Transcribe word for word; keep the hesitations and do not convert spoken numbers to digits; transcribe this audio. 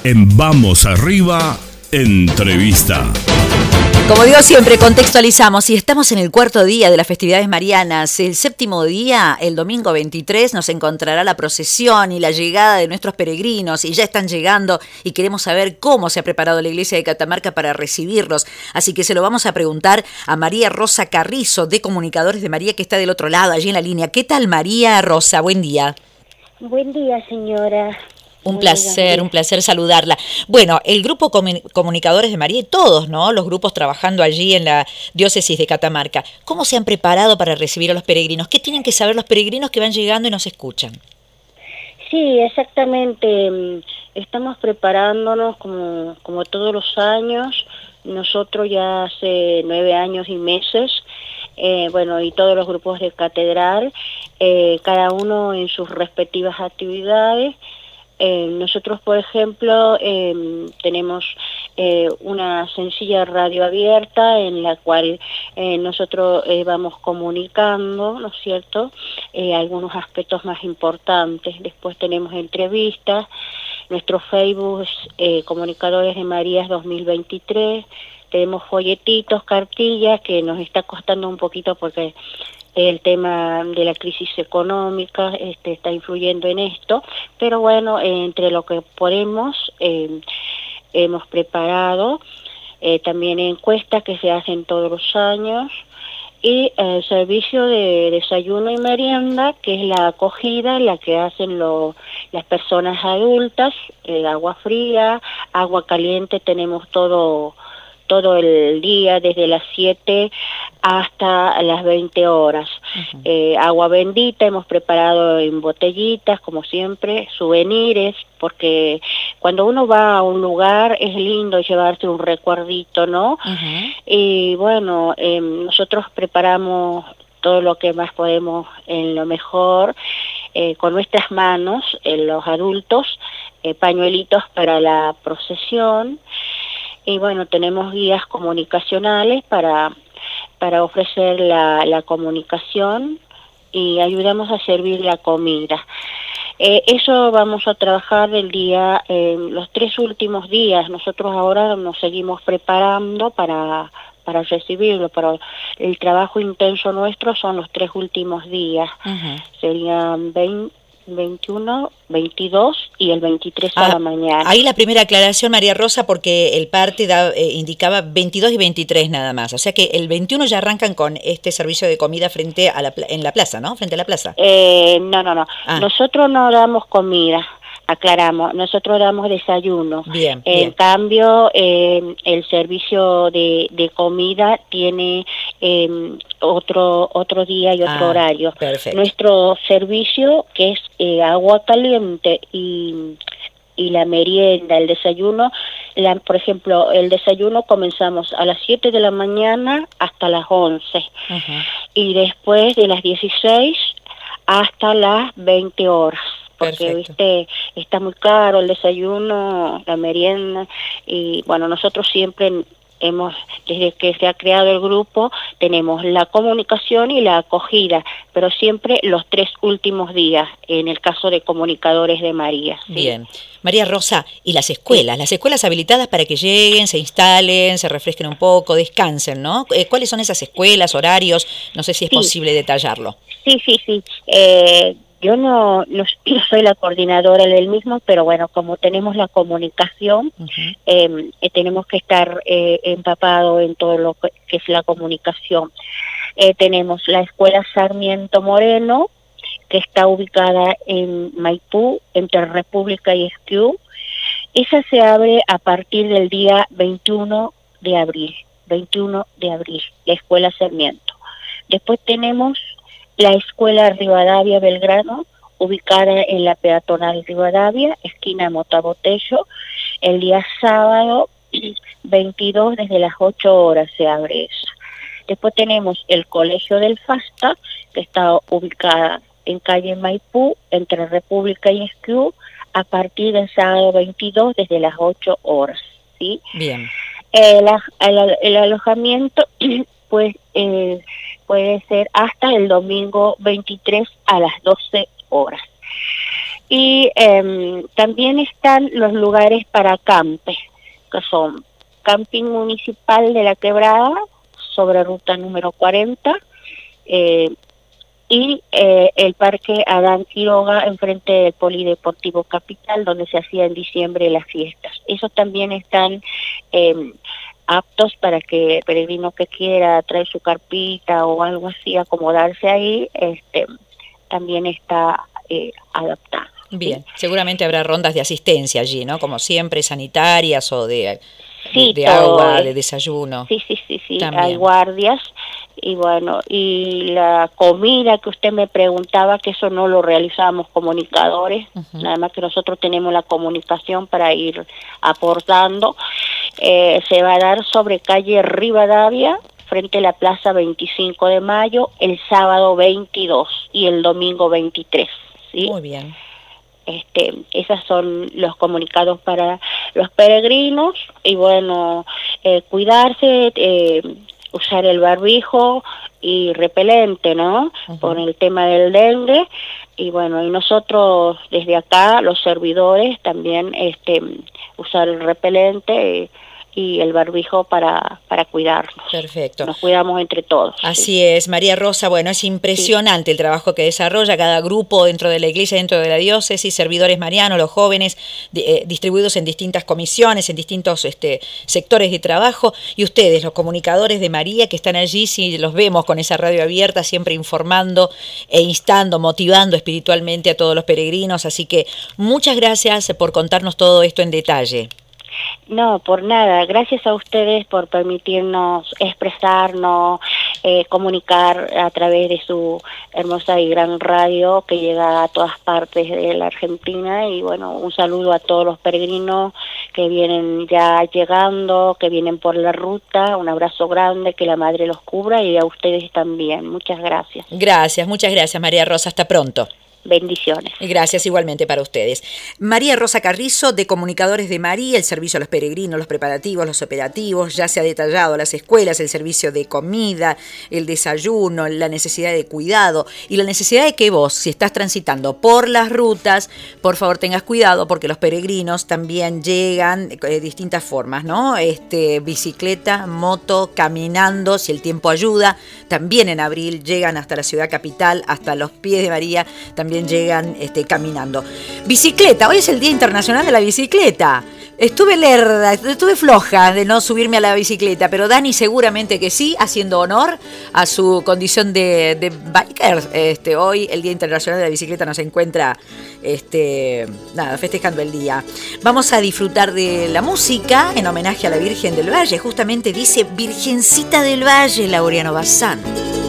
En Vamos Arriba, entrevista. Como digo siempre, contextualizamos y estamos en el cuarto día de las festividades marianas. El séptimo día, el domingo veintitrés, nos encontrará la procesión y la llegada de nuestros peregrinos, y ya están llegando y queremos saber cómo se ha preparado la iglesia de Catamarca para recibirlos. Así que se lo vamos a preguntar a María Rosa Carrizo, de Comunicadores de María, que está del otro lado, allí en la línea. ¿Qué tal, María Rosa? Buen día. Buen día, señora. Un placer, un placer saludarla. Bueno, el grupo Comunicadores de María y todos, ¿no? Los grupos trabajando allí en la diócesis de Catamarca. ¿Cómo se han preparado para recibir a los peregrinos? ¿Qué tienen que saber los peregrinos que van llegando y nos escuchan? Sí, exactamente. Estamos preparándonos como, como todos los años. Nosotros ya hace nueve años y meses, eh, bueno, y todos los grupos de catedral, eh, cada uno en sus respectivas actividades. Eh, nosotros, por ejemplo, eh, tenemos eh, una sencilla radio abierta en la cual eh, nosotros eh, vamos comunicando, ¿no es cierto?, eh, algunos aspectos más importantes. Después tenemos entrevistas, nuestro Facebook eh, Comunicadores de María dos mil veintitrés, tenemos folletitos, cartillas, que nos está costando un poquito porque el tema de la crisis económica este, está influyendo en esto, pero bueno, eh, entre lo que podemos, eh, hemos preparado eh, también encuestas que se hacen todos los años, y el eh, servicio de desayuno y merienda, que es la acogida, la que hacen lo, las personas adultas, eh, agua fría, agua caliente, tenemos todo todo el día, desde las siete hasta las veinte horas. Uh-huh. Eh, agua bendita hemos preparado en botellitas, como siempre, souvenirs, porque cuando uno va a un lugar es lindo llevarse un recuerdito, ¿no? Uh-huh. Y bueno, eh, nosotros preparamos todo lo que más podemos en lo mejor, eh, con nuestras manos, en los adultos, eh, pañuelitos para la procesión. Y bueno, tenemos guías comunicacionales para, para ofrecer la, la comunicación, y ayudamos a servir la comida. Eh, eso vamos a trabajar el día, eh, los tres últimos días. Nosotros ahora nos seguimos preparando para, para recibirlo, pero el trabajo intenso nuestro son los tres últimos días. Uh-huh. Serían veinte, veintiuno, veintidós y el veintitrés ah, a la mañana. Ahí la primera aclaración, María Rosa, porque el parte da, eh, indicaba veintidós y veintitrés nada más. O sea que el veintiuno ya arrancan con este servicio de comida frente a la, en la plaza, ¿no? Frente a la plaza. Eh, no, no, no. Ah. Nosotros no damos comida. Aclaramos, nosotros damos desayuno. Bien, en bien. cambio, eh, el servicio de, de comida tiene eh, otro otro día y otro ah, horario. Perfecto. Nuestro servicio, que es eh, agua caliente y, y la merienda, el desayuno, la, por ejemplo, el desayuno comenzamos a las siete de la mañana hasta las once. Uh-huh. Y después de las dieciséis hasta las veinte horas. Porque, Perfecto. viste, está muy caro el desayuno, la merienda, y bueno, nosotros siempre hemos, desde que se ha creado el grupo, tenemos la comunicación y la acogida, pero siempre los tres últimos días, en el caso de Comunicadores de María. ¿sí? Bien. María Rosa, ¿y las escuelas? Sí. Las escuelas habilitadas para que lleguen, se instalen, se refresquen un poco, descansen, ¿no? ¿Cuáles son esas escuelas, horarios? No sé si es sí. posible detallarlo. Sí, sí, sí. Eh, Yo no, no, no soy la coordinadora del mismo, pero bueno, como tenemos la comunicación, uh-huh. eh, eh, tenemos que estar eh, empapados en todo lo que, que es la comunicación. Eh, tenemos la Escuela Sarmiento Moreno, que está ubicada en Maipú, entre República y Esquiú. Esa se abre a partir del día veintiuno de abril, veintiuno de abril, la Escuela Sarmiento. Después tenemos la Escuela Rivadavia Belgrano, ubicada en la peatonal Rivadavia, esquina Motabotello. El día sábado veintidós, desde las ocho horas se abre eso. Después tenemos el Colegio del Fasta, que está ubicada en calle Maipú, entre República y Esquiú, a partir del sábado veintidós, desde las ocho horas. ¿sí? Bien. El, el, el alojamiento, pues, eh, puede ser hasta el domingo veintitrés a las doce horas. Y eh, también están los lugares para acampe, que son Camping Municipal de la Quebrada, sobre ruta número cuarenta, eh, y eh, el Parque Adán Quiroga, enfrente del Polideportivo Capital, donde se hacía en diciembre las fiestas. Esos también están eh, aptos para que el peregrino que quiera traer su carpita o algo así, acomodarse ahí, este, también está eh, adaptado. Bien, ¿sí? seguramente habrá rondas de asistencia allí, ¿no? Como siempre, sanitarias o de, Sí, de, de todo agua, es. de desayuno. Sí, sí, sí, sí, También. hay guardias. Y bueno, y la comida que usted me preguntaba, que eso no lo realizamos comunicadores, uh-huh. Nada más que nosotros tenemos la comunicación para ir aportando. Eh, se va a dar sobre calle Rivadavia, frente a la Plaza veinticinco de mayo, el sábado veintidós y el domingo veintitrés. ¿sí? Muy bien. Este, esos son los comunicados para los peregrinos. Y bueno, eh, cuidarse, eh, usar el barbijo y repelente, ¿no? Uh-huh. Por el tema del dengue. Y bueno, y nosotros desde acá, los servidores, también este, usar el repelente y el barbijo para, para cuidarnos. Perfecto. Nos cuidamos entre todos. Así ¿sí? es, María Rosa. Bueno, es impresionante sí. el trabajo que desarrolla cada grupo dentro de la iglesia, dentro de la diócesis, servidores marianos, los jóvenes, eh, distribuidos en distintas comisiones, en distintos este, sectores de trabajo. Y ustedes, los comunicadores de María, que están allí, si los vemos con esa radio abierta, siempre informando e instando, motivando espiritualmente a todos los peregrinos. Así que muchas gracias por contarnos todo esto en detalle. No, por nada. Gracias a ustedes por permitirnos expresarnos, eh, comunicar a través de su hermosa y gran radio que llega a todas partes de la Argentina. Y bueno, un saludo a todos los peregrinos que vienen ya llegando, que vienen por la ruta. Un abrazo grande, que la Madre los cubra, y a ustedes también. Muchas gracias. Gracias, muchas gracias, María Rosa. Hasta pronto. Bendiciones. Gracias igualmente para ustedes. María Rosa Carrizo, de Comunicadores de María, el servicio a los peregrinos, los preparativos, los operativos, ya se ha detallado las escuelas, el servicio de comida, el desayuno, la necesidad de cuidado y la necesidad de que vos, si estás transitando por las rutas, por favor tengas cuidado, porque los peregrinos también llegan de distintas formas, ¿no? Este, bicicleta, moto, caminando, si el tiempo ayuda. También en abril llegan hasta la ciudad capital, hasta los pies de María, también llegan este, caminando. Bicicleta, hoy es el Día Internacional de la Bicicleta. Estuve lerda, estuve floja de no subirme a la bicicleta, pero Dani seguramente que sí, haciendo honor a su condición de, de biker. Este, hoy el Día Internacional de la Bicicleta nos encuentra este, nada, festejando el día. Vamos a disfrutar de la música en homenaje a la Virgen del Valle. Justamente dice Virgencita del Valle, Laureano Bazán.